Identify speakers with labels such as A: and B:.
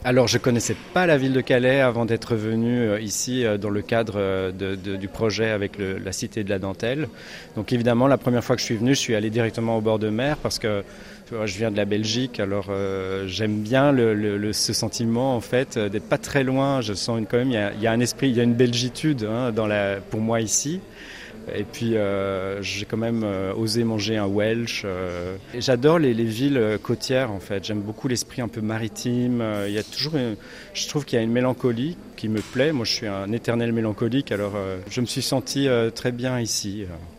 A: Alors, je connaissais pas la ville de Calais avant d'être venu ici dans le cadre du projet avec la Cité de la Dentelle. Donc évidemment, la première fois que je suis venu, je suis allé directement au bord de mer parce que je viens de la Belgique. Alors j'aime bien ce sentiment en fait d'être pas très loin. Je sens quand même il y a un esprit, il y a une belgitude pour moi ici. Et puis j'ai quand même osé manger un Welsh. Et j'adore les villes côtières en fait. J'aime beaucoup l'esprit un peu maritime. Il y a je trouve qu'il y a une mélancolie qui me plaît. Moi je suis un éternel mélancolique, alors je me suis senti très bien ici.